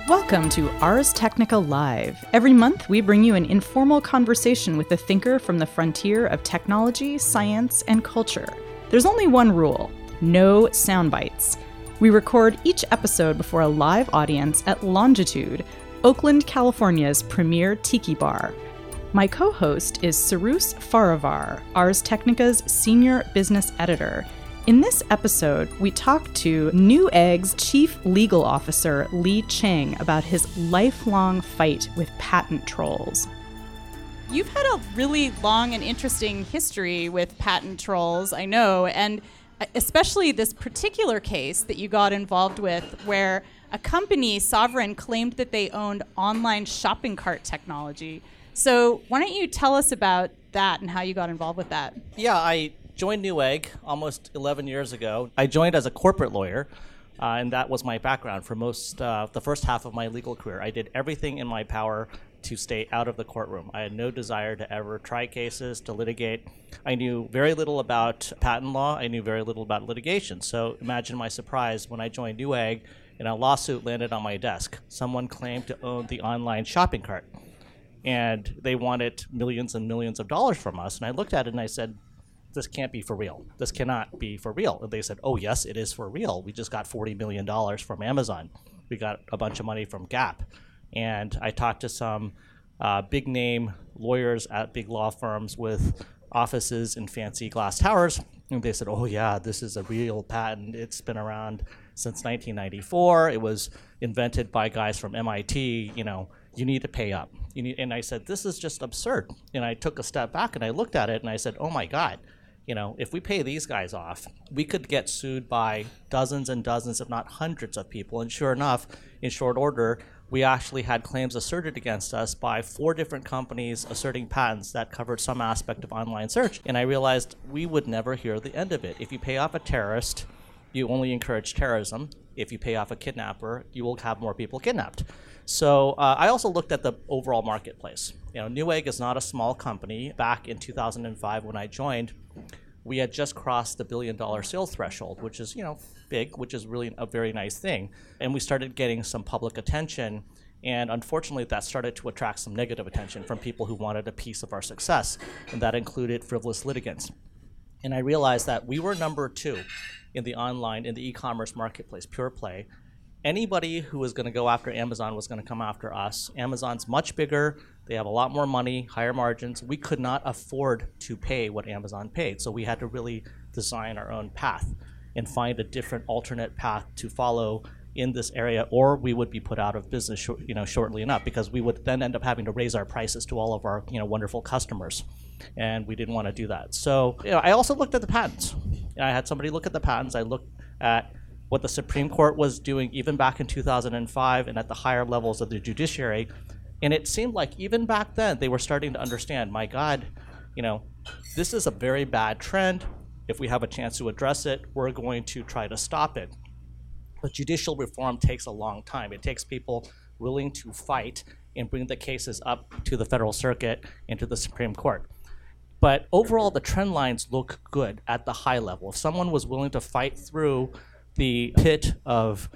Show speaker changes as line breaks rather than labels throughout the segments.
Welcome to Ars Technica Live. Every month, we bring you an informal conversation with a thinker from the frontier of technology, science, and culture. There's only one rule: no sound bites. We record each episode before a live audience at Longitude, Oakland, California's premier tiki bar. My co-host is Cyrus Farivar, Ars Technica's senior business editor. In this episode, we talk to Newegg's Chief Legal Officer, Lee Chang, about his lifelong fight with patent trolls. You've had a really long and interesting history with patent trolls, I know, and especially this particular case that you got involved with where a company, Sovereign, claimed that they owned online shopping cart technology. So why don't you tell us about that and how you got involved with that?
Yeah, I joined Newegg almost 11 years ago. I joined as a corporate lawyer, and that was my background for the first half of my legal career. I did everything in my power to stay out of the courtroom. I had no desire to ever try cases, to litigate. I knew very little about patent law. I knew very little about litigation. So imagine my surprise when I joined Newegg and a lawsuit landed on my desk. Someone claimed to own the online shopping cart, and they wanted millions and millions of dollars from us. And I looked at it and I said, this can't be for real. This cannot be for real. And they said, oh, yes, it is for real. We just got $40 million from Amazon. We got a bunch of money from Gap. And I talked to some big name lawyers at big law firms with offices in fancy glass towers. And they said, oh, yeah, this is a real patent. It's been around since 1994. It was invented by guys from MIT. You need to pay up. And I said, this is just absurd. And I took a step back and I looked at it and I said, oh, my God. If we pay these guys off, we could get sued by dozens and dozens, if not hundreds of people. And sure enough, in short order, we actually had claims asserted against us by 4 different companies asserting patents that covered some aspect of online search. And I realized we would never hear the end of it. If you pay off a terrorist, you only encourage terrorism. If you pay off a kidnapper, you will have more people kidnapped. So I also looked at the overall marketplace. Newegg is not a small company. Back in 2005 when I joined, we had just crossed the $1 billion sales threshold, which is, big, which is really a very nice thing. And we started getting some public attention. And unfortunately, that started to attract some negative attention from people who wanted a piece of our success. And that included frivolous litigants. And I realized that we were number 2 in the e-commerce marketplace, pure play. Anybody who was going to go after Amazon was going to come after us. Amazon's much bigger. They have a lot more money, higher margins. We could not afford to pay what Amazon paid. So we had to really design our own path and find a different alternate path to follow in this area, or we would be put out of business shortly enough, because we would then end up having to raise our prices to all of our wonderful customers. And we didn't want to do that. So I also looked at the patents. I had somebody look at the patents. I looked at what the Supreme Court was doing even back in 2005 and at the higher levels of the judiciary. And it seemed like even back then they were starting to understand, my God, this is a very bad trend. If we have a chance to address it, we're going to try to stop it. But judicial reform takes a long time. It takes people willing to fight and bring the cases up to the federal circuit and to the Supreme Court. But overall, the trend lines look good at the high level. If someone was willing to fight through the pit of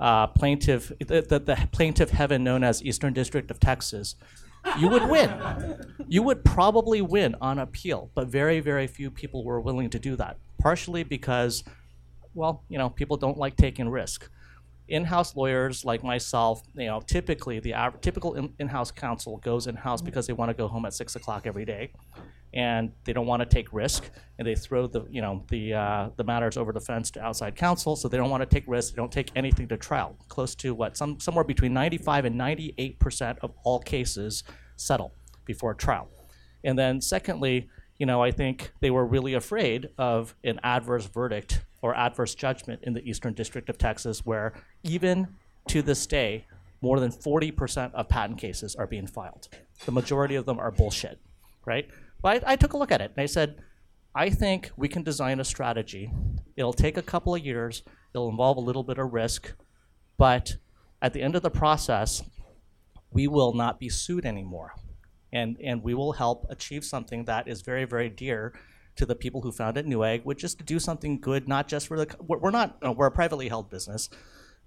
the plaintiff heaven known as Eastern District of Texas, you would win. You would probably win on appeal, but very, very few people were willing to do that, partially because, people don't like taking risk. In-house lawyers like myself, typically the typical in-house counsel goes in-house because they want to go home at 6 o'clock every day, and they don't want to take risk, and they throw the matters over the fence to outside counsel. So they don't want to take risks. They don't take anything to trial. Close to somewhere between 95 and 98% of all cases settle before trial. And then secondly, I think they were really afraid of an adverse verdict or adverse judgment in the Eastern District of Texas, where even to this day, more than 40% of patent cases are being filed. The majority of them are bullshit, right? But I took a look at it and I said, I think we can design a strategy. It'll take a couple of years. It'll involve a little bit of risk, but at the end of the process, we will not be sued anymore. And we will help achieve something that is very, very dear to the people who founded Newegg, which is to do something good, not just for we're a privately held business,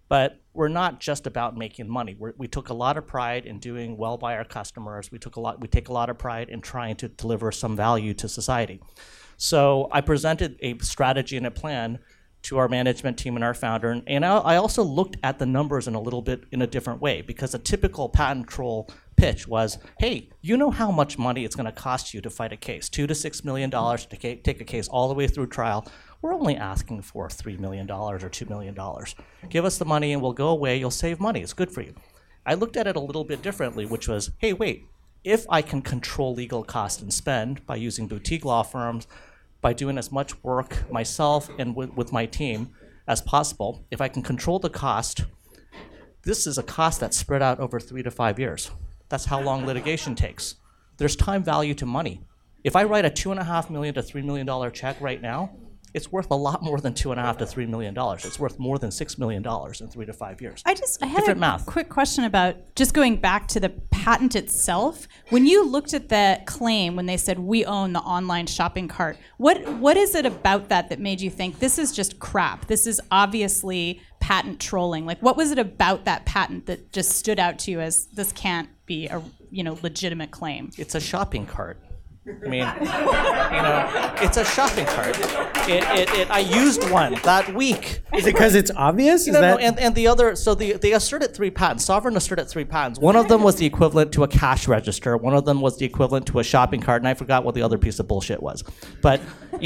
But we're not just about making money. We took a lot of pride in doing well by our customers. We take a lot of pride in trying to deliver some value to society. So I presented a strategy and a plan to our management team and our founder, and I also looked at the numbers in a different way, because a typical patent troll pitch was, hey, you know how much money it's going to cost you to fight a case, $2 to $6 million to take a case all the way through trial. We're only asking for $3 million or $2 million. Give us the money and we'll go away. You'll save money. It's good for you. I looked at it a little bit differently, which was, hey, wait, if I can control legal cost and spend by using boutique law firms, by doing as much work myself and with my team as possible, if I can control the cost, this is a cost that's spread out over 3 to 5 years. That's how long litigation takes. There's time value to money. If I write a $2.5 million to $3 million check right now, it's worth a lot more than $2.5 to $3 million. It's worth more than $6 million in 3 to 5 years.
I had a quick question about just going back to the patent itself. When you looked at the claim, when they said we own the online shopping cart, what is it about that made you think this is just crap? This is obviously patent trolling. Like, what was it about that patent that just stood out to you as this can't be a legitimate claim?
It's a shopping cart. I mean, it's a shopping cart. I used one that week.
Is it because it's obvious?
And the other, so they asserted 3 patents. Sovereign asserted 3 patents. One of them was the equivalent to a cash register. One of them was the equivalent to a shopping cart, and I forgot what the other piece of bullshit was. But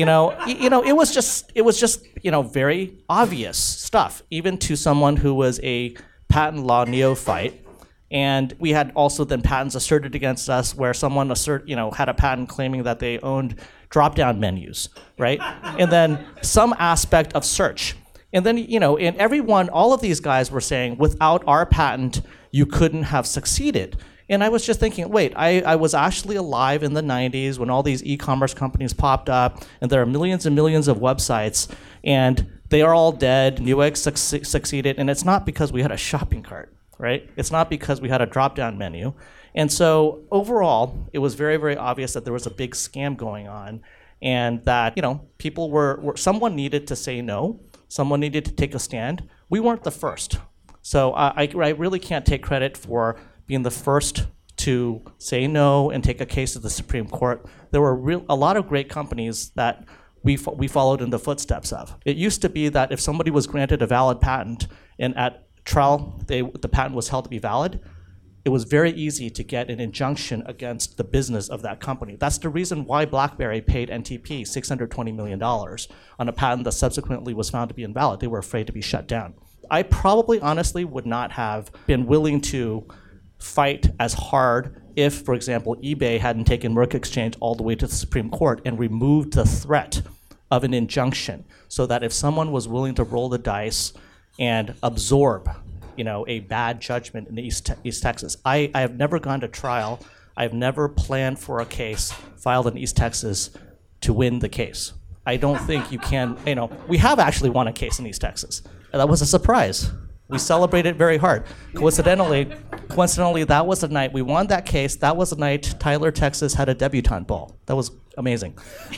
it was just very obvious stuff, even to someone who was a patent law neophyte. And we had also then patents asserted against us where someone had a patent claiming that they owned drop-down menus, right? And then some aspect of search. And then, and all of these guys were saying, without our patent, you couldn't have succeeded. And I was just thinking, wait, I was actually alive in the 90s when all these e-commerce companies popped up, and there are millions and millions of websites, and they are all dead. Newegg succeeded, and it's not because we had a shopping cart. Right? It's not because we had a drop-down menu. And so overall, it was very, very obvious that there was a big scam going on, and that, people someone needed to say no, someone needed to take a stand. We weren't the first. So I really can't take credit for being the first to say no and take a case to the Supreme Court. There were a lot of great companies that we followed in the footsteps of. It used to be that if somebody was granted a valid patent and at trial, the patent was held to be valid, it was very easy to get an injunction against the business of that company. That's the reason why BlackBerry paid NTP $620 million on a patent that subsequently was found to be invalid. They were afraid to be shut down. I probably honestly would not have been willing to fight as hard if, for example, eBay hadn't taken Merck Exchange all the way to the Supreme Court and removed the threat of an injunction, so that if someone was willing to roll the dice and absorb, a bad judgment in East Texas. I have never gone to trial. I've never planned for a case filed in East Texas to win the case. I don't think you can, we have actually won a case in East Texas. And that was a surprise. We celebrated very hard. Coincidentally, that was the night we won that case. That was the night Tyler, Texas had a debutante ball. That was amazing.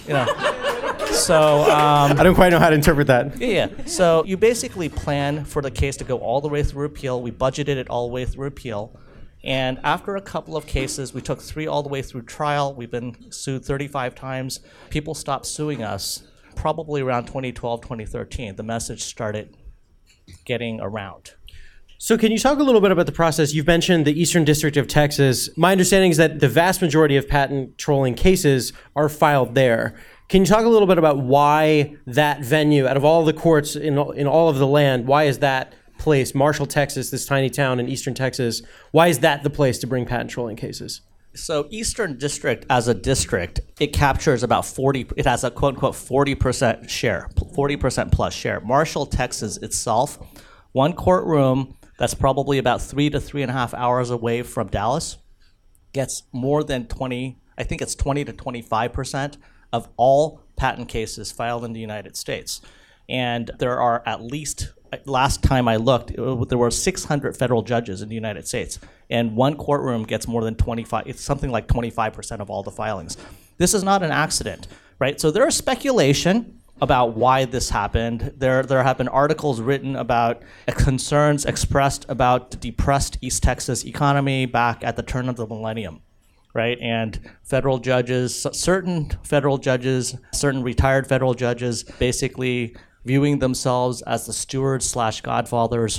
So
I don't quite know how to interpret that.
Yeah. So you basically plan for the case to go all the way through appeal. We budgeted it all the way through appeal. And after a couple of cases, we took 3 all the way through trial. We've been sued 35 times. People stopped suing us probably around 2012, 2013. The message started getting around.
So can you talk a little bit about the process? You've mentioned the Eastern District of Texas. My understanding is that the vast majority of patent trolling cases are filed there. Can you talk a little bit about why that venue, out of all the courts in all of the land, why is that place, Marshall, Texas, this tiny town in Eastern Texas, why is that the place to bring patent trolling cases?
So Eastern District as a district, it captures about it has a quote unquote 40% share, 40% plus share. Marshall, Texas itself, one courtroom that's probably about 3 to 3.5 hours away from Dallas, gets more than 20 to 25% of all patent cases filed in the United States. And there are at least, last time I looked, there were 600 federal judges in the United States. And one courtroom gets more than 25, it's something like 25% of all the filings. This is not an accident, right? So there is speculation about why this happened. There have been articles written about concerns expressed about the depressed East Texas economy back at the turn of the millennium, right? And federal judges, certain retired federal judges, basically viewing themselves as the stewards / godfathers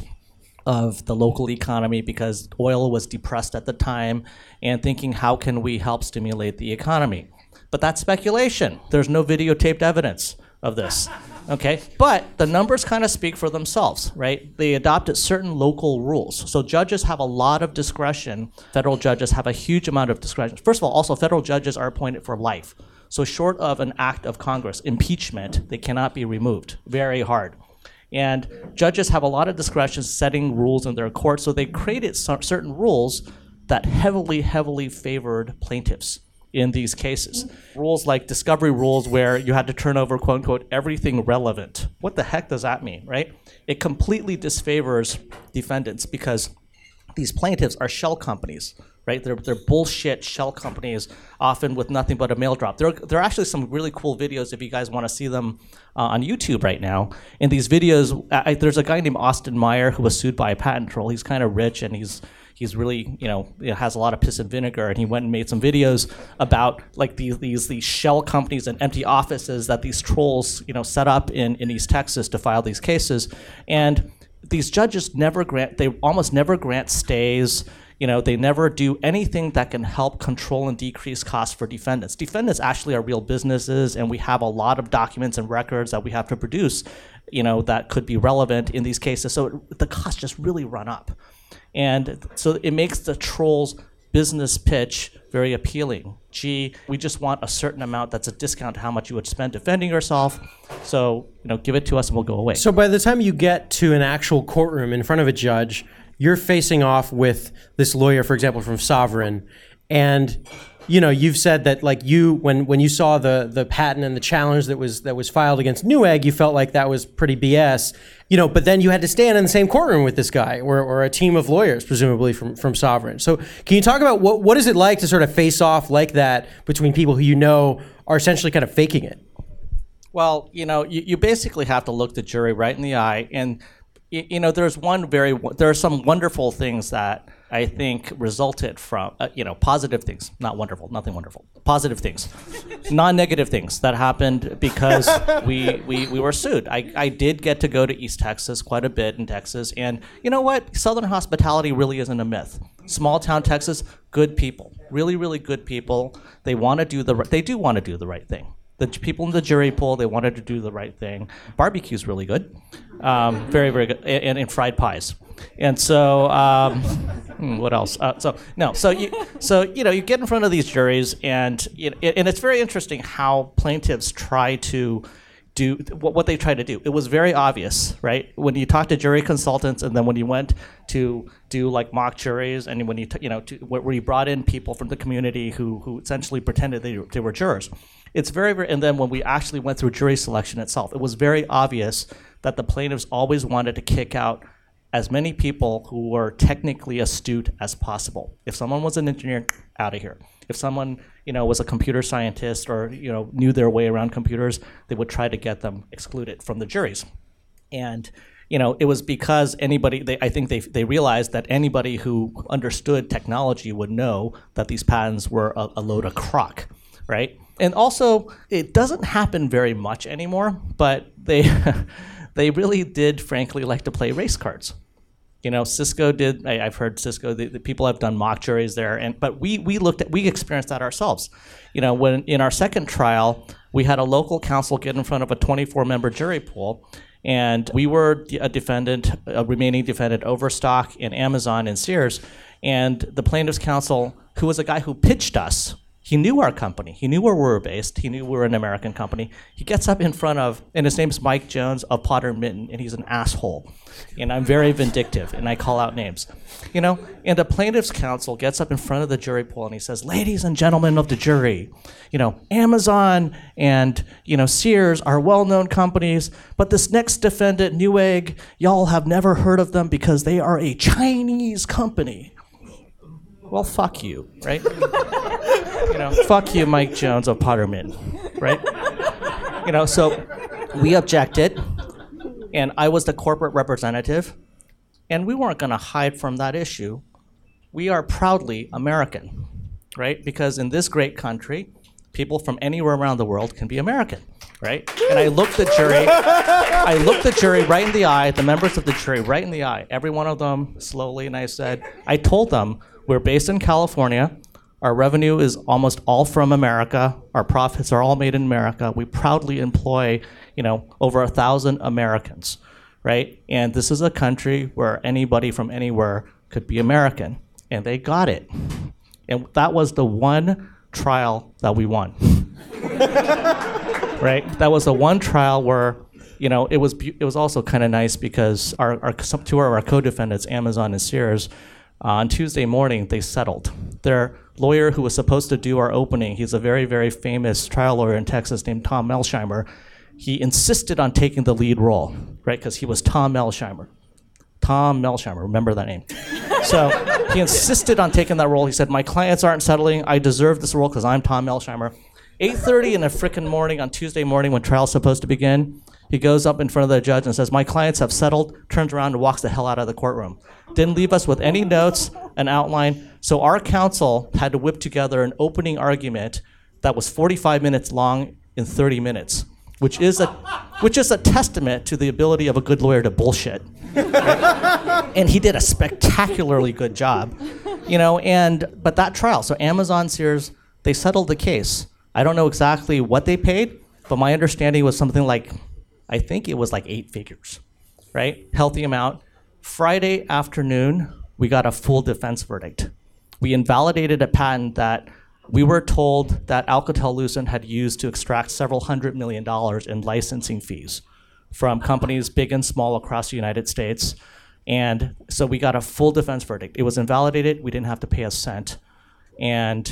of the local economy because oil was depressed at the time, and thinking, how can we help stimulate the economy? But that's speculation. There's no videotaped evidence of this, okay? But the numbers kind of speak for themselves, right? They adopted certain local rules. So judges have a lot of discretion. Federal judges have a huge amount of discretion. First of all, also federal judges are appointed for life. So short of an act of Congress, impeachment, they cannot be removed. Very hard. And judges have a lot of discretion setting rules in their court, so they created certain rules that heavily favored plaintiffs in these cases. Rules like discovery rules where you had to turn over, quote unquote, everything relevant. What the heck does that mean, right? It completely disfavors defendants because these plaintiffs are shell companies, right? They're bullshit shell companies, often with nothing but a mail drop. There are actually some really cool videos if you guys want to see them on YouTube right now. In these videos, there's a guy named Austin Meyer who was sued by a patent troll. He's kind of rich and he's really, has a lot of piss and vinegar, and he went and made some videos about like these shell companies and empty offices that these trolls, set up in East Texas to file these cases. And these judges almost never grant stays. They never do anything that can help control and decrease costs for defendants. Defendants actually are real businesses, and we have a lot of documents and records that we have to produce, that could be relevant in these cases. So the costs just really run up. And so it makes the troll's business pitch very appealing. Gee, we just want a certain amount that's a discount to how much you would spend defending yourself. So, give it to us and we'll go away.
So by the time you get to an actual courtroom in front of a judge, you're facing off with this lawyer, for example, from Sovereign. And, you've said that like when you saw the patent and the challenge that was filed against Newegg, you felt like that was pretty BS. But then you had to stand in the same courtroom with this guy or a team of lawyers, presumably from Sovereign. So can you talk about what is it like to sort of face off like that between people who are essentially kind of faking it?
Well, you basically have to look the jury right in the eye, and there are some wonderful things that I think resulted from, positive things, not wonderful, nothing wonderful, positive things, non-negative things that happened because we were sued. I did get to go to East Texas quite a bit in Texas, and you know what? Southern hospitality really isn't a myth. Small town Texas, good people, really, really good people. They do want to do the right thing. The people in the jury pool, they wanted to do the right thing. Barbecue's really good, very, very good, and fried pies. And so, what else? You get in front of these juries, and it's very interesting how plaintiffs try to do what they try to do. It was very obvious, right? When you talk to jury consultants, and then when you went to do like mock juries, and when where you brought in people from the community who essentially pretended they were jurors. It's very, very, and then when we actually went through jury selection itself, it was very obvious that the plaintiffs always wanted to kick out as many people who were technically astute as possible. If someone was an engineer, out of here. If someone, was a computer scientist or, knew their way around computers, they would try to get them excluded from the juries. And, it was because I think they realized that anybody who understood technology would know that these patents were a load of crock, right? And also, it doesn't happen very much anymore, but they really did, frankly, like to play race cards. Cisco did. I've heard Cisco. The people have done mock juries there, but we experienced that ourselves. When in our second trial, we had a local counsel get in front of a 24-member jury pool, and we were a remaining defendant, Overstock and Amazon and Sears, and the plaintiff's counsel, who was a guy who pitched us. He knew our company. He knew where we were based. He knew we were an American company. He gets up in front of, and his name's Mike Jones of Potter Minton, and he's an asshole. And I'm very vindictive, and I call out names. And the plaintiff's counsel gets up in front of the jury pool, and he says, ladies and gentlemen of the jury, Amazon and, Sears are well-known companies, but this next defendant, Newegg, y'all have never heard of them because they are a Chinese company. Well, fuck you, right? Fuck you, Mike Jones of Potter Minton, right? So We objected, and I was the corporate representative, and we weren't going to hide from that issue. We are proudly American, right? Because in this great country, people from anywhere around the world can be American, right? And I looked the jury right in the eye, the members of the jury right in the eye, every one of them slowly, and I told them, we're based in California. Our revenue is almost all from America. Our profits are all made in America. We proudly employ, over 1,000 Americans, right? And this is a country where anybody from anywhere could be American. And they got it. And that was the one trial that we won. Right? That was the one trial where, it was also kind of nice because two of our co-defendants, Amazon and Sears, on Tuesday morning, they settled. Their lawyer who was supposed to do our opening, he's a very, very famous trial lawyer in Texas named Tom Melsheimer. He insisted on taking the lead role, right? Because he was Tom Melsheimer. Tom Melsheimer, remember that name. So he insisted on taking that role. He said, my clients aren't settling. I deserve this role because I'm Tom Melsheimer. 8:30 in the frickin' morning on Tuesday morning when trial's supposed to begin, he goes up in front of the judge and says, my clients have settled, turns around and walks the hell out of the courtroom. Didn't leave us with any notes, an outline. So our counsel had to whip together an opening argument that was 45 minutes long in 30 minutes, which is a testament to the ability of a good lawyer to bullshit. Right? And he did a spectacularly good job, but that trial, so Amazon, Sears, they settled the case. I don't know exactly what they paid, but my understanding was something like, I think it was like 8 figures, right? Healthy amount. Friday afternoon, we got a full defense verdict. We invalidated a patent that we were told that Alcatel-Lucent had used to extract several $100 million in licensing fees from companies big and small across the United States. And so we got a full defense verdict. It was invalidated. We didn't have to pay a cent. And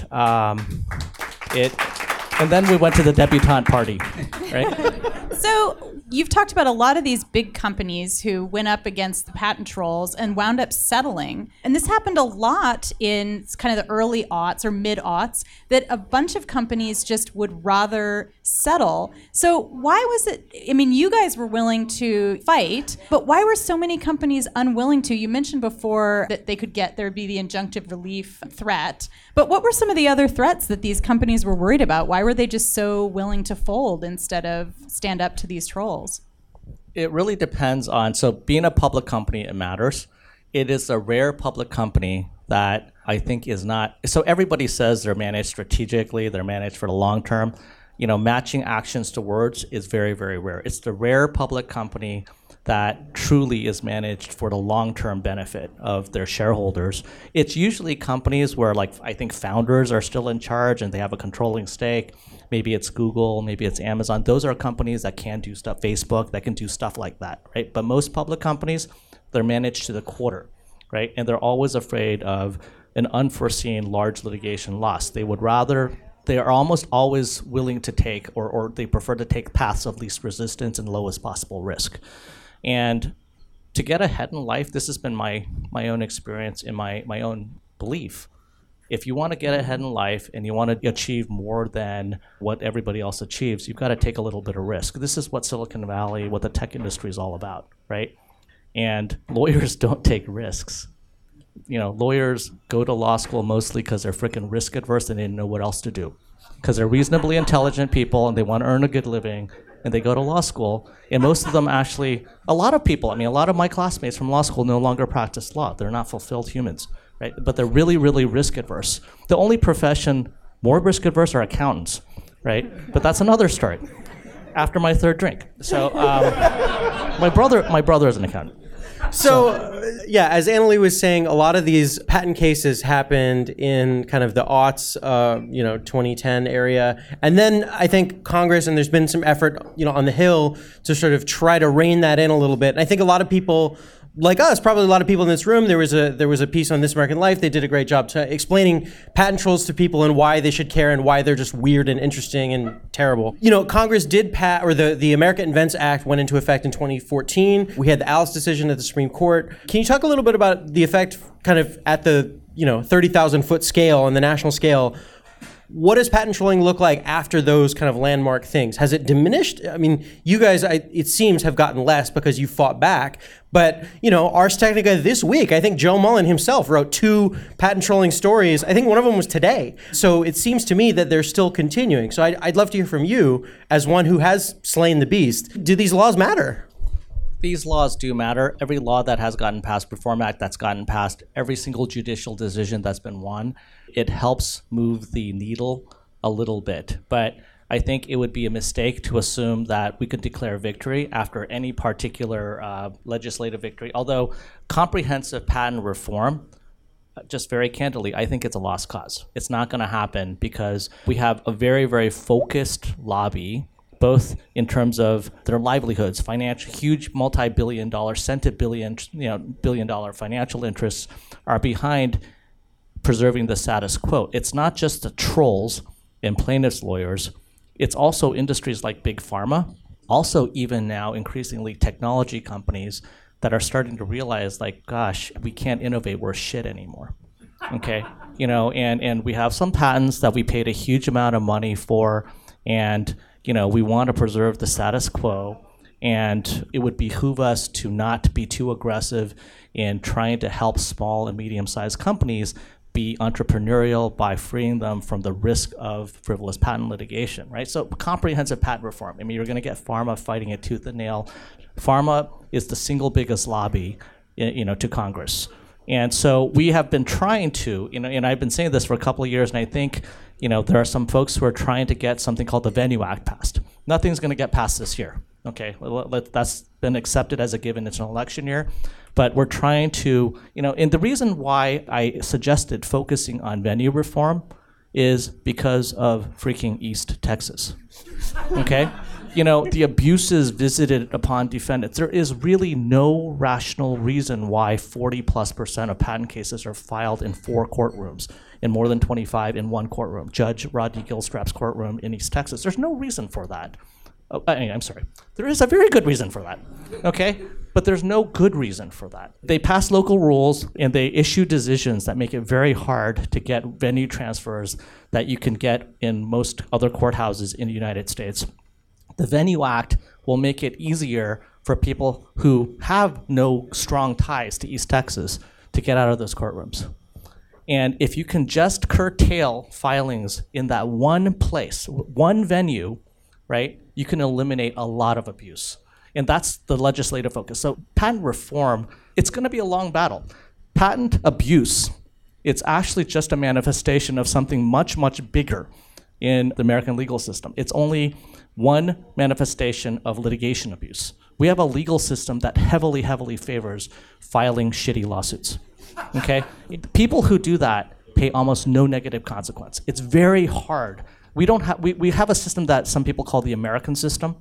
then we went to the debutante party, right?
So you've talked about a lot of these big companies who went up against the patent trolls and wound up settling. And this happened a lot in kind of the early aughts or mid-aughts, that a bunch of companies just would rather settle. So why was it, you guys were willing to fight, but why were so many companies unwilling to? You mentioned before that there'd be the injunctive relief threat, but what were some of the other threats that these companies were worried about? Why were they just so willing to fold instead of stand up to these trolls?
It really depends on, so being a public company, it matters. It is a rare public company that I think is not, so everybody says they're managed strategically, they're managed for the long term. Matching actions to words is very, very rare. It's the rare public company that truly is managed for the long-term benefit of their shareholders. It's usually companies where, I think founders are still in charge and they have a controlling stake. Maybe it's Google, maybe it's Amazon. Those are companies that can do stuff, Facebook, that can do stuff like that, right? But most public companies, they're managed to the quarter, right? And they're always afraid of an unforeseen large litigation loss. They are almost always willing to take, or they prefer to take paths of least resistance and lowest possible risk. And to get ahead in life, this has been my own experience and my own belief. If you want to get ahead in life and you want to achieve more than what everybody else achieves, you've got to take a little bit of risk. This is what Silicon Valley, what the tech industry is all about, right? And lawyers don't take risks. Lawyers go to law school mostly because they're freaking risk adverse and they didn't know what else to do. Because they're reasonably intelligent people and they want to earn a good living, and they go to law school. And most of them actually, a lot of my classmates from law school no longer practice law. They're not fulfilled humans, right? But they're really, really risk adverse. The only profession more risk adverse are accountants, right? But that's another story. After my third drink. So my brother is an accountant.
So, as Annalee was saying, a lot of these patent cases happened in kind of the aughts, 2010 area. And then I think Congress, and there's been some effort, on the Hill to sort of try to rein that in a little bit. And I think a lot of people like us, probably a lot of people in this room, there was a piece on This American Life. They did a great job explaining patent trolls to people and why they should care and why they're just weird and interesting and terrible. Congress did pass, or the America Invents Act went into effect in 2014. We had the Alice decision at the Supreme Court. Can you talk a little bit about the effect kind of at the 30,000 foot scale and the national scale? What does patent trolling look like after those kind of landmark things? Has it diminished? I mean, you guys, it seems, have gotten less because you fought back. But, Ars Technica this week, I think Joe Mullen himself wrote 2 patent trolling stories. I think one of them was today. So it seems to me that they're still continuing. So I'd love to hear from you as one who has slain the beast. Do these laws matter?
These laws do matter. Every law that has gotten passed, Reform Act that's gotten passed, every single judicial decision that's been won, it helps move the needle a little bit. But I think it would be a mistake to assume that we could declare victory after any particular legislative victory. Although comprehensive patent reform, just very candidly, I think it's a lost cause. It's not going to happen because we have a very, very focused lobby, both in terms of their livelihoods, financial, huge multi-billion-dollar, billion-dollar financial interests are behind preserving the status quo. It's not just the trolls and plaintiffs' lawyers. It's also industries like Big Pharma, also even now increasingly technology companies that are starting to realize, like, gosh, we can't innovate, we're shit anymore, okay? And we have some patents that we paid a huge amount of money for, and, we want to preserve the status quo, and it would behoove us to not be too aggressive in trying to help small and medium-sized companies be entrepreneurial by freeing them from the risk of frivolous patent litigation, right? So comprehensive patent reform. I mean, you're going to get pharma fighting it tooth and nail. Pharma is the single biggest lobby, to Congress. And so we have been trying to, and I've been saying this for a couple of years, and I think, there are some folks who are trying to get something called the Venue Act passed. Nothing's going to get passed this year, okay? That's been accepted as a given. It's an election year. But we're trying to, and the reason why I suggested focusing on venue reform is because of freaking East Texas, okay? The abuses visited upon defendants. There is really no rational reason why 40+% of patent cases are filed in 4 courtrooms and more than 25 in 1 courtroom, Judge Rodney Gilstrap's courtroom in East Texas. There's no reason for that. I'm sorry. There is a very good reason for that, okay? But there's no good reason for that. They pass local rules and they issue decisions that make it very hard to get venue transfers that you can get in most other courthouses in the United States. The Venue Act will make it easier for people who have no strong ties to East Texas to get out of those courtrooms. And if you can just curtail filings in that one place, one venue, right, you can eliminate a lot of abuse. And that's the legislative focus. So patent reform, it's going to be a long battle. Patent abuse, it's actually just a manifestation of something much, much bigger in the American legal system. It's only one manifestation of litigation abuse. We have a legal system that heavily, heavily favors filing shitty lawsuits, okay? People who do that pay almost no negative consequence. It's very hard. We have a system that some people call the American system.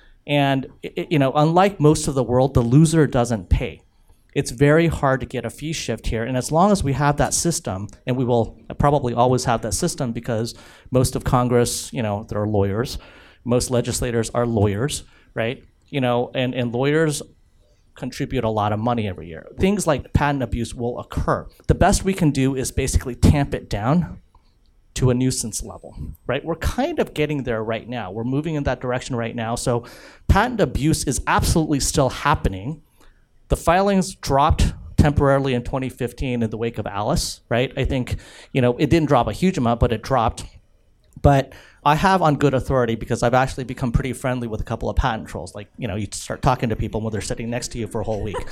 And unlike most of the world, the loser doesn't pay. It's very hard to get a fee shift here. And as long as we have that system, and we will probably always have that system because most of Congress, they're lawyers. Most legislators are lawyers, right? And lawyers contribute a lot of money every year. Things like patent abuse will occur. The best we can do is basically tamp it down to a nuisance level, right? We're kind of getting there right now. We're moving in that direction right now. So patent abuse is absolutely still happening. The filings dropped temporarily in 2015 in the wake of Alice, right? I think, it didn't drop a huge amount, but it dropped. But I have on good authority, because I've actually become pretty friendly with a couple of patent trolls. Like, you start talking to people when they're sitting next to you for a whole week,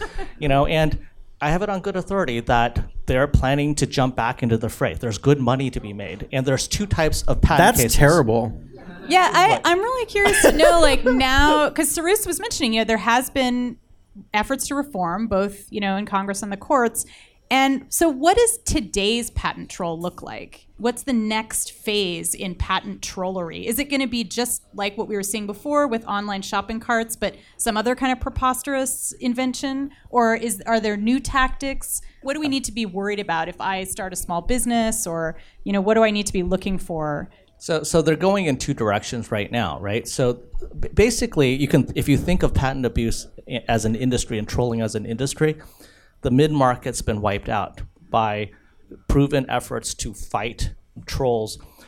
and I have it on good authority that they're planning to jump back into the fray. There's good money to be made. And there's 2 types of patent cases.
That's terrible.
Yeah, I'm really curious to know, now, because Cyrus was mentioning, there has been efforts to reform, both, in Congress and the courts. And so what does today's patent troll look like? What's the next phase in patent trollery? Is it going to be just like what we were seeing before with online shopping carts, but some other kind of preposterous invention? Or are there new tactics? What do we need to be worried about if I start a small business, or, what do I need to be looking for?
So they're going in 2 directions right now, right? So basically, if you think of patent abuse as an industry and trolling as an industry, the mid-market's been wiped out by proven efforts to fight trolls.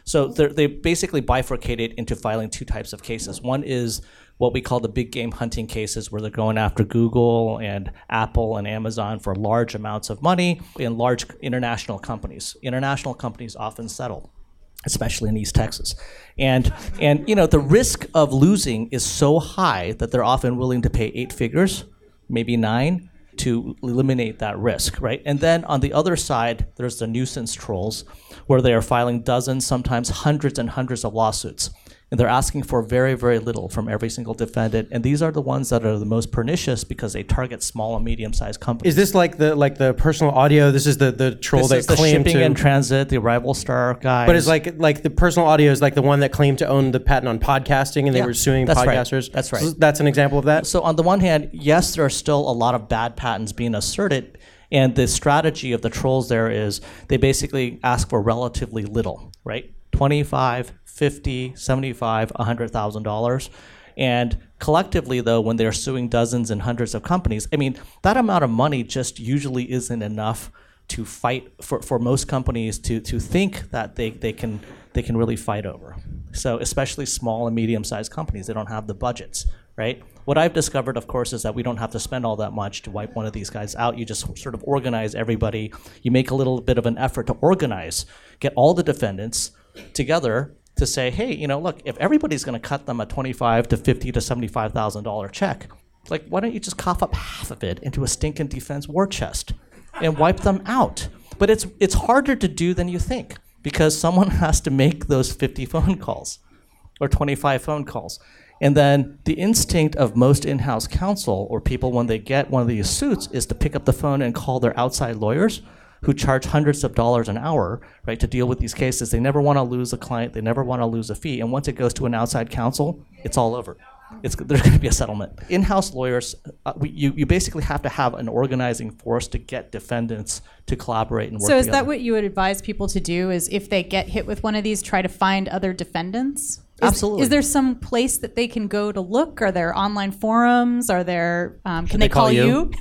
So they basically bifurcated into filing two types of cases. One is what we call the big game hunting cases, where they're going after Google and Apple and Amazon for large amounts of money in large international companies. International companies often settle, especially in East Texas. And the risk of losing is so high that they're often willing to pay 8 figures, maybe 9, to eliminate that risk, right? And then on the other side, there's the nuisance trolls, where they are filing dozens, sometimes hundreds and hundreds of lawsuits. And they're asking for very, very little from every single defendant. And these are the ones that are the most pernicious because they target small and medium-sized companies.
Is this like the personal audio? This is the troll
This
that
is the
claimed
shipping
to
and transit, the Arrival Star guys.
But it's like the personal audio is like the one that claimed to own the patent on podcasting, and they were suing
that's right.
podcasters.
That's right.
So that's an example of that.
So on the one hand, yes, there are still a lot of bad patents being asserted, and the strategy of the trolls there is they basically ask for relatively little, right? $25, $50, $75, $100,000. And collectively, though, when they're suing dozens and hundreds of companies, I mean, that amount of money just usually isn't enough to fight for most companies to think that they can really fight over. So especially small and medium-sized companies, they don't have the budgets, right? What I've discovered, of course, is that we don't have to spend all that much to wipe one of these guys out. You just sort of organize everybody. You make a little bit of an effort to organize, get all the defendants together to say, hey, look, if everybody's going to cut them a $25 to $50 to $75,000 check, like, why don't you just cough up half of it into a stinking defense war chest and wipe them out? But it's harder to do than you think, because someone has to make those 50 phone calls or 25 phone calls. And then the instinct of most in-house counsel or people when they get one of these suits is to pick up the phone and call their outside lawyers who charge hundreds of dollars an hour, right, to deal with these cases. They never want to lose a client. They never want to lose a fee. And once it goes to an outside counsel, it's all over. There's going to be a settlement. In-house lawyers, you basically have to have an organizing force to get defendants to collaborate and work together.
So is that what you would advise people to do, is if they get hit with one of these, try to find other defendants?
Absolutely.
Is there some place that they can go to look? Are there online forums? Are there? Can they call you?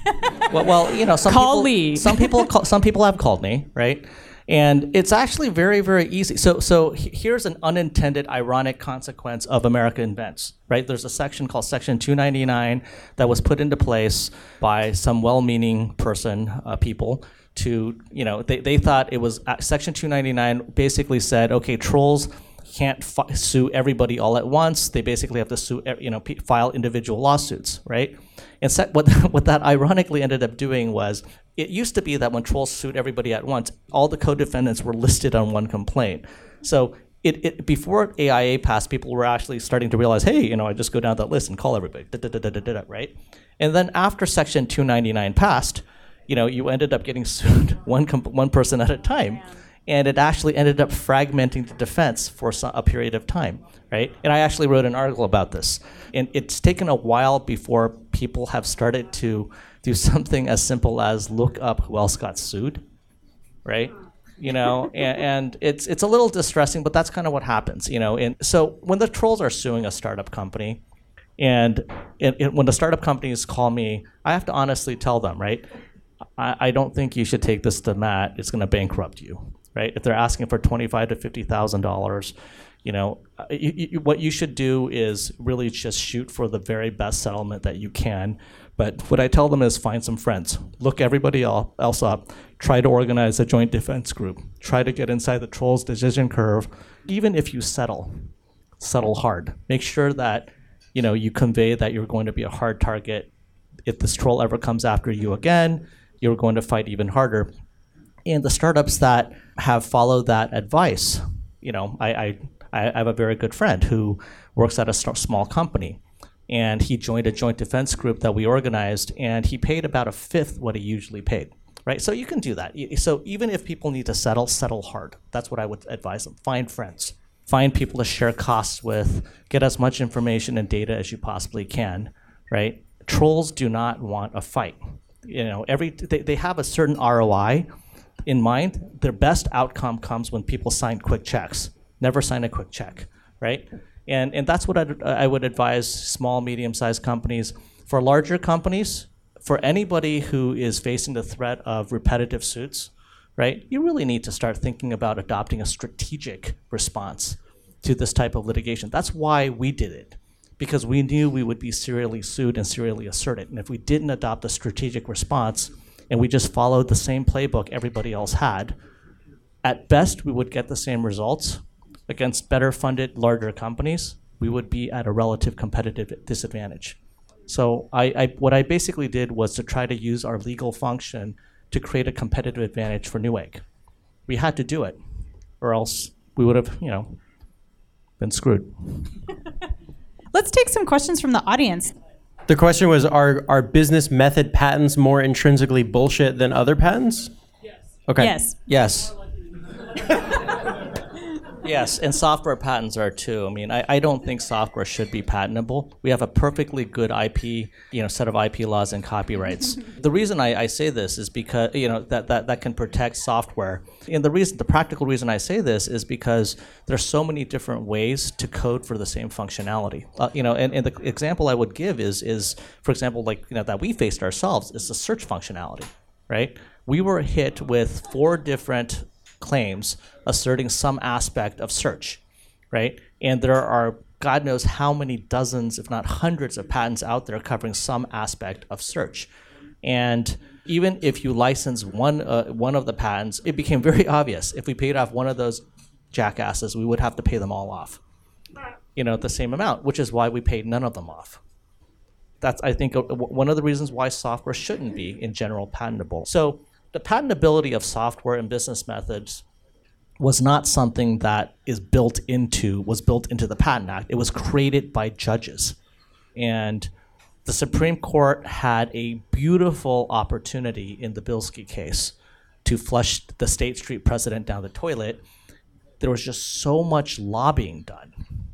well, some people have called me, right? And it's actually very, very easy. So here's an unintended ironic consequence of America Invents, right? There's a section called Section 299 that was put into place by some well-meaning people to, they thought it was Section 299 basically said, okay, trolls can't sue everybody all at once. They basically have to sue, file individual lawsuits, right? And what that ironically ended up doing was, it used to be that when trolls sued everybody at once, all the co-defendants were listed on one complaint. So before AIA passed, people were actually starting to realize, hey, I just go down that list and call everybody, right? And then after Section 299 passed, you ended up getting sued one person at a time. And it actually ended up fragmenting the defense for a period of time, right? And I actually wrote an article about this. And it's taken a while before people have started to do something as simple as look up who else got sued, right? And it's a little distressing, but that's kind of what happens, And so when the trolls are suing a startup company, and when the startup companies call me, I have to honestly tell them, right? I don't think you should take this to Matt. It's going to bankrupt you. Right? If they're asking for $25,000 to $50,000, what you should do is really just shoot for the very best settlement that you can. But what I tell them is find some friends, look everybody else up, try to organize a joint defense group, try to get inside the troll's decision curve. Even if you settle hard. Make sure that you convey that you're going to be a hard target. If this troll ever comes after you again, you're going to fight even harder. And the startups that have followed that advice, I have a very good friend who works at a small company, and he joined a joint defense group that we organized, and he paid about a fifth what he usually paid, right? So you can do that. So even if people need to settle hard. That's what I would advise them. Find friends. Find people to share costs with. Get as much information and data as you possibly can, right? Trolls do not want a fight. They have a certain ROI in mind. Their best outcome comes when people sign quick checks. Never sign a quick check, right? And that's what I would advise small, medium-sized companies. For larger companies, for anybody who is facing the threat of repetitive suits, right? You really need to start thinking about adopting a strategic response to this type of litigation. That's why we did it, because we knew we would be serially sued and serially asserted. And if we didn't adopt a strategic response and we just followed the same playbook everybody else had, at best we would get the same results against better funded, larger companies. We would be at a relative competitive disadvantage. So what I basically did was to try to use our legal function to create a competitive advantage for Newegg. We had to do it, or else we would have, been screwed.
Let's take some questions from the audience.
The question was, are business method patents more intrinsically bullshit than other patents? Yes. Okay.
Yes.
Yes. Yes, and software patents are too. I mean, I don't think software should be patentable. We have a perfectly good IP, set of IP laws and copyrights. The reason I say this is because, that can protect software. And the practical reason I say this is because there's so many different ways to code for the same functionality. And the example I would give is, for example, that we faced ourselves is the search functionality, right? We were hit with 4 different claims asserting some aspect of search, right? And there are God knows how many dozens, if not hundreds, of patents out there covering some aspect of search. And even if you license one of the patents, it became very obvious. If we paid off one of those jackasses, we would have to pay them all off, the same amount, which is why we paid none of them off. That's, I think, one of the reasons why software shouldn't be, in general, patentable. So the patentability of software and business methods was not something that was built into the Patent Act. It was created by judges. And the Supreme Court had a beautiful opportunity in the Bilski case to flush the State Street precedent down the toilet. There was just so much lobbying done.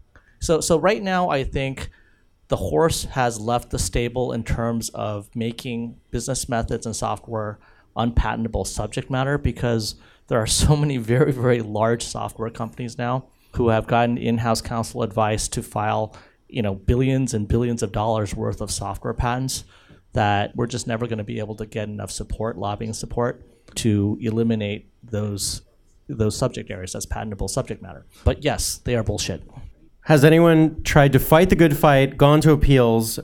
So right now, I think the horse has left the stable in terms of making business methods and software unpatentable subject matter, because there are so many very, very large software companies now who have gotten in-house counsel advice to file, billions and billions of dollars worth of software patents that we're just never going to be able to get enough lobbying support to eliminate those subject areas as patentable subject matter. But yes, they are bullshit.
Has anyone tried to fight the good fight, gone to appeals,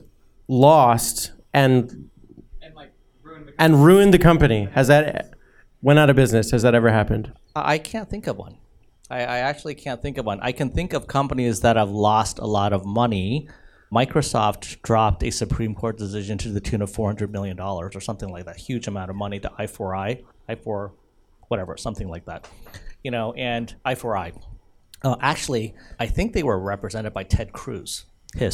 lost, and ruined the company? Has that went out of business? Has that ever happened?
I can't think of one. I actually can't think of one. I can think of companies that have lost a lot of money. Microsoft dropped a Supreme Court decision to the tune of $400 million or something like that. Huge amount of money to I4I, whatever, something like that. And I4I. Actually, I think they were represented by Ted Cruz.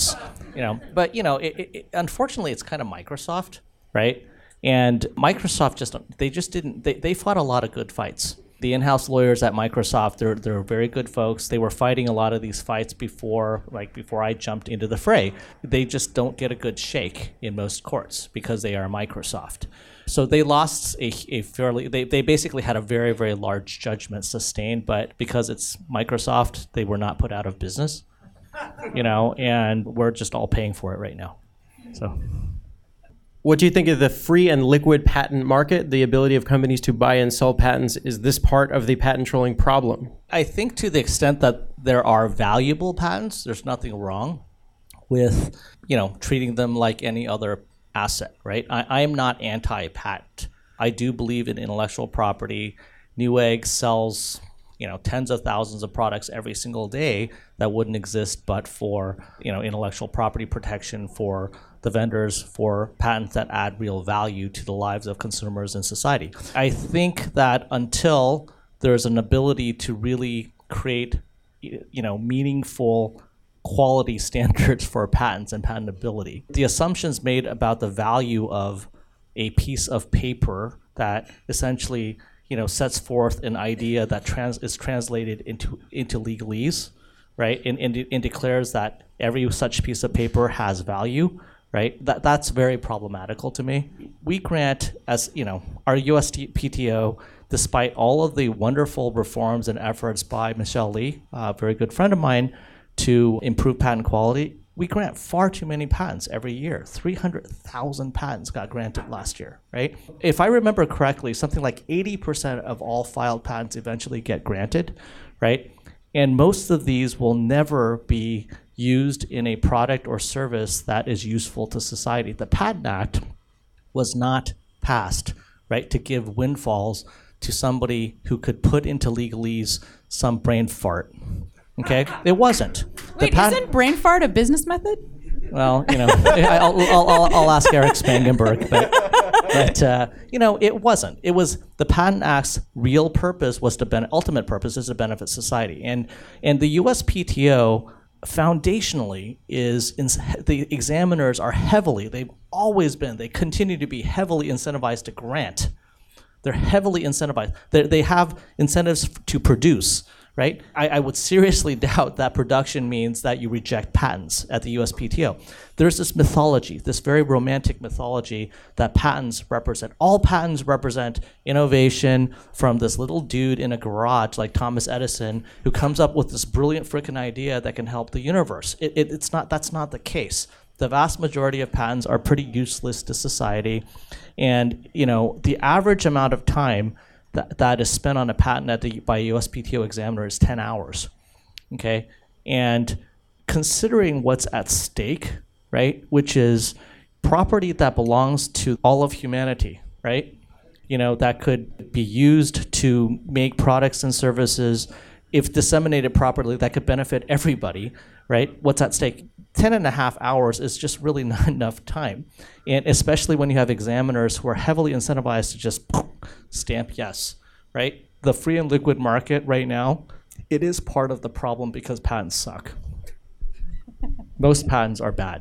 But unfortunately, it's kind of Microsoft, right? And Microsoft they fought a lot of good fights. The in-house lawyers at Microsoft, they're very good folks. They were fighting a lot of these fights before I jumped into the fray. They just don't get a good shake in most courts because they are Microsoft. So they lost they basically had a very, very large judgment sustained, but because it's Microsoft, they were not put out of business, and we're just all paying for it right now. So.
What do you think of the free and liquid patent market, the ability of companies to buy and sell patents? Is this part of the patent trolling problem?
I think to the extent that there are valuable patents, there's nothing wrong with, treating them like any other asset, right? I am not anti-patent. I do believe in intellectual property. Newegg sells, tens of thousands of products every single day that wouldn't exist but for, intellectual property protection for the vendors, for patents that add real value to the lives of consumers and society. I think that until there's an ability to really create, meaningful quality standards for patents and patentability, the assumptions made about the value of a piece of paper that essentially, sets forth an idea that is translated into legalese, right, and declares that every such piece of paper has value, right? That's very problematical to me. We grant, as our USPTO, despite all of the wonderful reforms and efforts by Michelle Lee, a very good friend of mine, to improve patent quality, We grant far too many patents every year. 300,000 patents got granted last year, right? If I remember correctly, something like 80% of all filed patents eventually get granted, right? And most of these will never be used in a product or service that is useful to society. The Patent Act was not passed, right, to give windfalls to somebody who could put into legalese some brain fart. Okay, it wasn't.
Wait, isn't brain fart a business method?
Well, I'll ask Eric Spangenberg, but it wasn't. It was the Patent Act's real purpose was ultimate purpose is to benefit society, and the USPTO foundationally the examiners are they've always been, they continue to be heavily incentivized to grant. They're heavily incentivized. They have incentives to produce. Right? I would seriously doubt that production means that you reject patents at the USPTO. There's this mythology, this very romantic mythology that patents represent. All patents represent innovation from this little dude in a garage like Thomas Edison who comes up with this brilliant freaking idea that can help the universe. That's not the case. The vast majority of patents are pretty useless to society. And the average amount of time that is spent on a patent by a USPTO examiner is 10 hours, okay? And considering what's at stake, right, which is property that belongs to all of humanity, right, that could be used to make products and services, if disseminated properly, that could benefit everybody, right? What's at stake? 10.5 hours is just really not enough time. And especially when you have examiners who are heavily incentivized to just stamp yes, right? The free and liquid market right now, it is part of the problem because patents suck. Most patents are bad.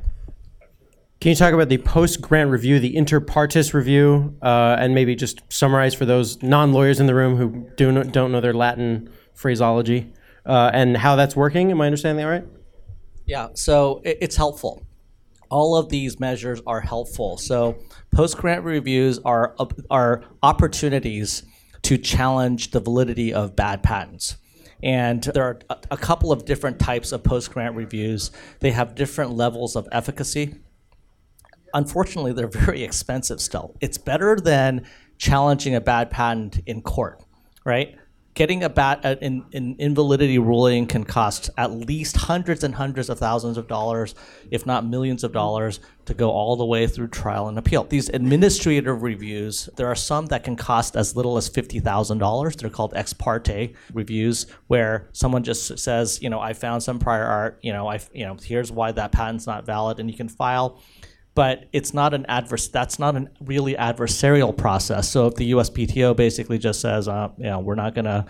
Can you talk about the post-grant review, the inter partes review, and maybe just summarize for those non-lawyers in the room who don't know their Latin phraseology, and how that's working? Am I understanding that right?
Yeah, so it's helpful. All of these measures are helpful. So post-grant reviews are opportunities to challenge the validity of bad patents. And there are a couple of different types of post-grant reviews. They have different levels of efficacy. Unfortunately, they're very expensive still. It's better than challenging a bad patent in court, right? Getting an invalidity ruling can cost at least hundreds and hundreds of thousands of dollars, if not millions of dollars, to go all the way through trial and appeal. These administrative reviews, there are some that can cost as little as $50,000. They're called ex parte reviews, where someone just says, I found some prior art, here's why that patent's not valid, and you can file. But it's not that's not a really adversarial process. So if the USPTO basically just says, we're not going to,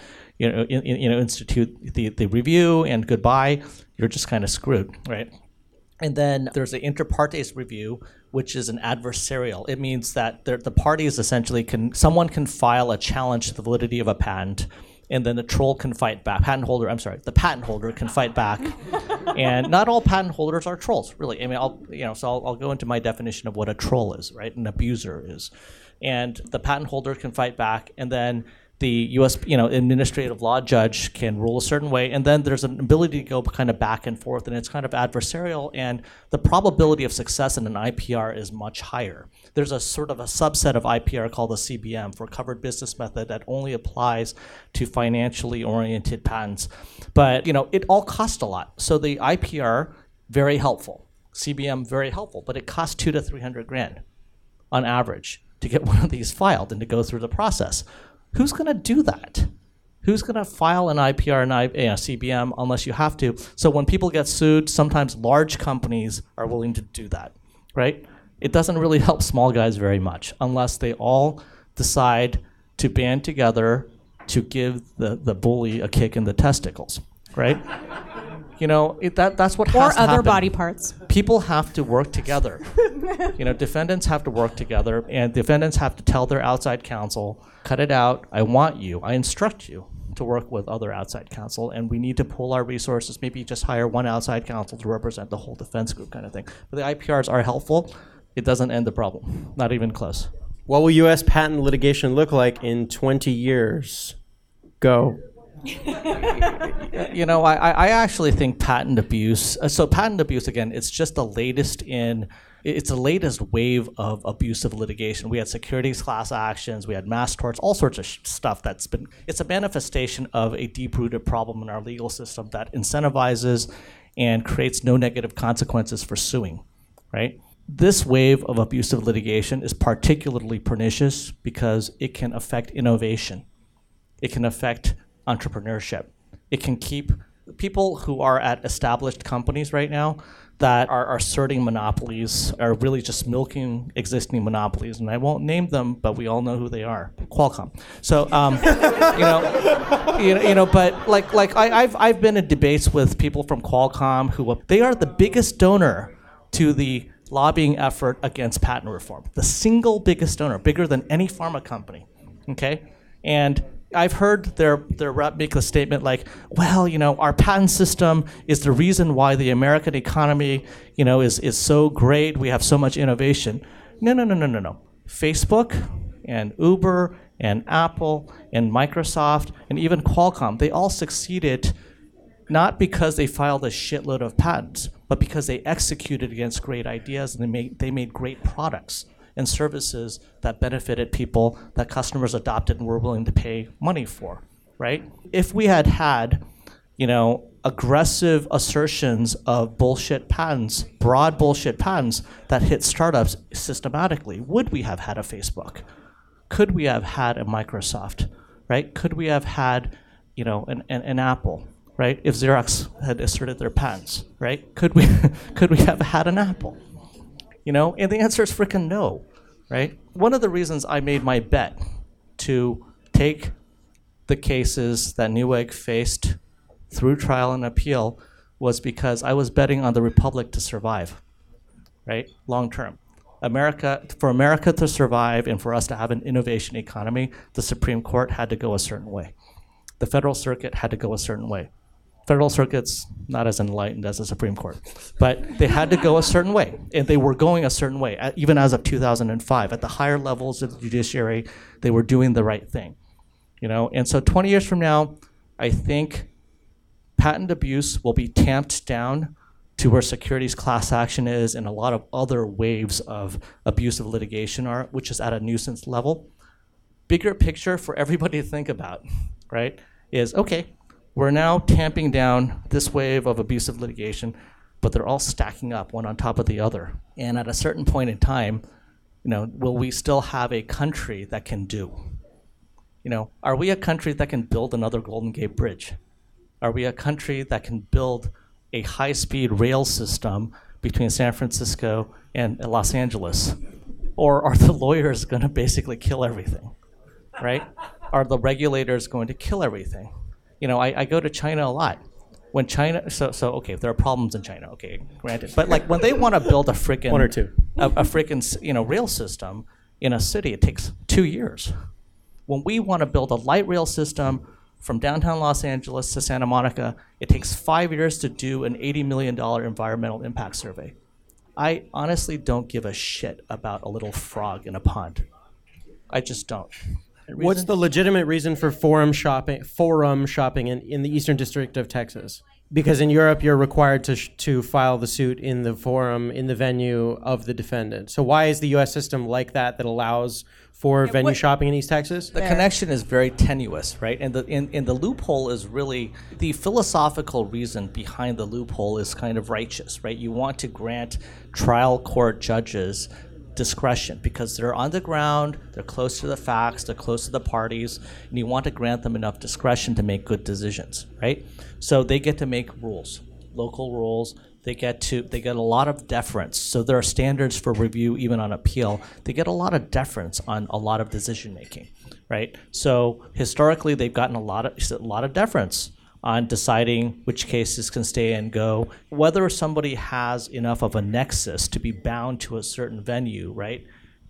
institute the review and goodbye, you're just kind of screwed, right? And then there's the inter partes review, which is an adversarial. It means that the parties essentially someone can file a challenge to the validity of a patent, and then the troll can fight back. The patent holder can fight back. And not all patent holders are trolls, really. I mean, I'll go into my definition of what a troll is, right? An abuser is. And the patent holder can fight back, and then the U.S. administrative law judge can rule a certain way, and then there's an ability to go kind of back and forth, and it's kind of adversarial, and the probability of success in an IPR is much higher. There's a sort of a subset of IPR called the CBM, for covered business method, that only applies to financially oriented patents. But it all costs a lot. So the IPR, very helpful. CBM, very helpful, but it costs $200,000 to $300,000 on average to get one of these filed and to go through the process. Who's going to do that? Who's going to file an IPR and CBM unless you have to? So when people get sued, sometimes large companies are willing to do that, right? It doesn't really help small guys very much unless they all decide to band together to give the bully a kick in the testicles, right? That's what has to happen.
Or other body parts.
People have to work together. Defendants have to work together, and defendants have to tell their outside counsel, cut it out, I instruct you to work with other outside counsel, and we need to pool our resources, maybe just hire one outside counsel to represent the whole defense group kind of thing. But the IPRs are helpful. It doesn't end the problem, not even close.
What will U.S. patent litigation look like in 20 years? Go.
I actually think patent abuse. So patent abuse, again, it's just the latest wave of abusive litigation. We had securities class actions, we had mass torts, all sorts of stuff it's a manifestation of a deep-rooted problem in our legal system that incentivizes and creates no negative consequences for suing, right? This wave of abusive litigation is particularly pernicious because it can affect innovation. It can affect entrepreneurship. It can keep people who are at established companies right now that are asserting monopolies, are really just milking existing monopolies. And I won't name them, but we all know who they are. Qualcomm. So, but I've been in debates with people from Qualcomm they are the biggest donor to the lobbying effort against patent reform. The single biggest donor, bigger than any pharma company, okay? And I've heard their rep make a statement like, well, our patent system is the reason why the American economy, is so great. We have so much innovation. No. Facebook and Uber and Apple and Microsoft and even Qualcomm, they all succeeded not because they filed a shitload of patents, but because they executed against great ideas and they made great products and services that benefited people that customers adopted and were willing to pay money for, right? If we had, aggressive assertions of bullshit patents, broad bullshit patents that hit startups systematically, would we have had a Facebook? Could we have had a Microsoft, right? Could we have had, an Apple, right? If Xerox had asserted their patents, right? Could we have had an Apple? And the answer is freaking no, right? One of the reasons I made my bet to take the cases that Newegg faced through trial and appeal was because I was betting on the Republic to survive, right? Long term. For America to survive and for us to have an innovation economy, the Supreme Court had to go a certain way. The Federal Circuit had to go a certain way. Federal Circuit's not as enlightened as the Supreme Court, but they had to go a certain way, and they were going a certain way, even as of 2005. At the higher levels of the judiciary, they were doing the right thing, And so 20 years from now, I think patent abuse will be tamped down to where securities class action is and a lot of other waves of abusive litigation are, which is at a nuisance level. Bigger picture for everybody to think about, right, is, okay, we're now tamping down this wave of abusive litigation, but they're all stacking up one on top of the other. And at a certain point in time, will we still have a country that can do? Are we a country that can build another Golden Gate Bridge? Are we a country that can build a high-speed rail system between San Francisco and Los Angeles? Or are the lawyers going to basically kill everything, right? Are the regulators going to kill everything? I go to China a lot. When China, okay, there are problems in China, okay, granted. But when they want to build a freaking
one or two,
a freaking rail system in a city, it takes 2 years. When we want to build a light rail system from downtown Los Angeles to Santa Monica, it takes 5 years to do an $80 million environmental impact survey. I honestly don't give a shit about a little frog in a pond. I just don't.
What's the legitimate reason for forum shopping in the Eastern District of Texas? Because in Europe, you're required to file the suit in the forum, in the venue of the defendant. So why is the U.S. system like that allows for venue shopping in East Texas?
The connection is very tenuous, right? And the loophole is really, the philosophical reason behind the loophole is kind of righteous, right? You want to grant trial court judges discretion because they're on the ground, they're close to the facts, they're close to the parties, and you want to grant them enough discretion to make good decisions, right? So they get to make rules, local rules. They get a lot of deference. So there are standards for review even on appeal. They get a lot of deference on a lot of decision making, right? So historically, they've gotten a lot of deference on deciding which cases can stay and go, whether somebody has enough of a nexus to be bound to a certain venue, right?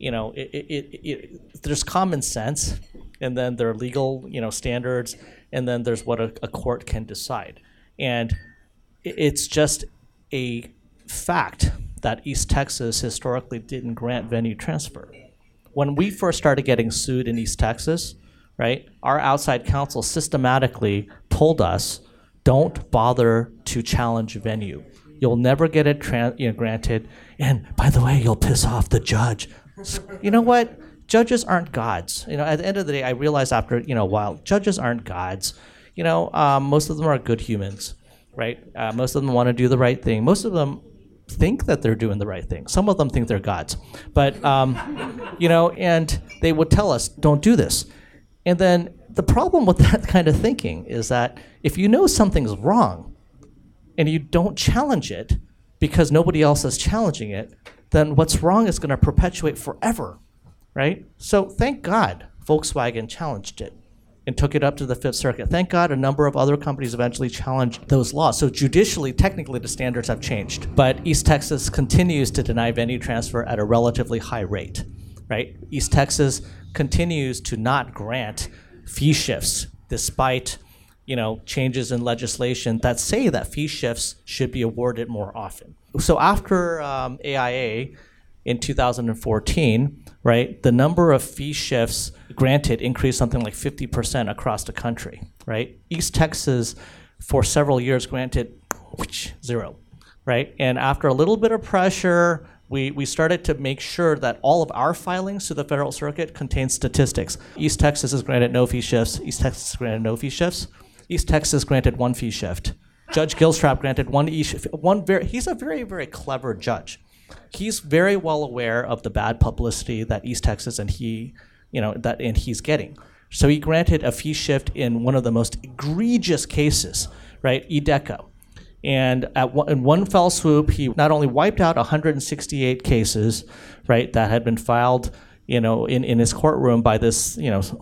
There's common sense, and then there are legal, standards, and then there's what a court can decide. And it's just a fact that East Texas historically didn't grant venue transfer. When we first started getting sued in East Texas, right? Our outside counsel systematically told us, don't bother to challenge venue. You'll never get it granted. And by the way, you'll piss off the judge. You know what? Judges aren't gods. At the end of the day, I realized after a while, judges aren't gods. Most of them are good humans, right? Most of them want to do the right thing. Most of them think that they're doing the right thing. Some of them think they're gods. But, and they would tell us, don't do this. And then the problem with that kind of thinking is that if you know something's wrong and you don't challenge it because nobody else is challenging it, then what's wrong is going to perpetuate forever, right? So thank God Volkswagen challenged it and took it up to the Fifth Circuit. Thank God a number of other companies eventually challenged those laws. So judicially, technically, the standards have changed. But East Texas continues to deny venue transfer at a relatively high rate, right? East Texas continues to not grant fee shifts despite changes in legislation that say that fee shifts should be awarded more often. So after AIA in 2014, right, the number of fee shifts granted increased something like 50% across the country, right? East Texas, for several years, granted 0, right? And after a little bit of pressure, we started to make sure that all of our filings to the Federal Circuit contain statistics. East Texas has granted no fee shifts. East Texas has granted no fee shifts. East Texas granted 1 fee shift. Judge Gilstrap granted 1 he's a very, very clever judge. He's very well aware of the bad publicity that East Texas and he's getting. So he granted a fee shift in one of the most egregious cases, right, EDECO. And in one fell swoop, he not only wiped out 168 cases, right, that had been filed, in his courtroom by this,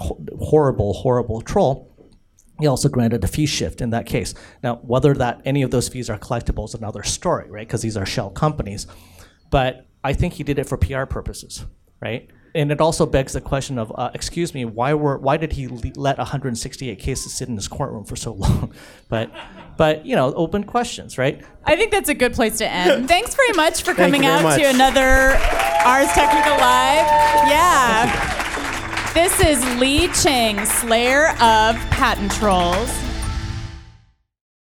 horrible troll. He also granted a fee shift in that case. Now, whether any of those fees are collectible is another story, right? Because these are shell companies. But I think he did it for PR purposes, right? And it also begs the question of, excuse me, why did he let 168 cases sit in his courtroom for so long? But open questions, right?
I think that's a good place to end. Thanks very much for coming out to another Ars Technica Live. Yeah. This is Lee Chang, Slayer of Patent Trolls.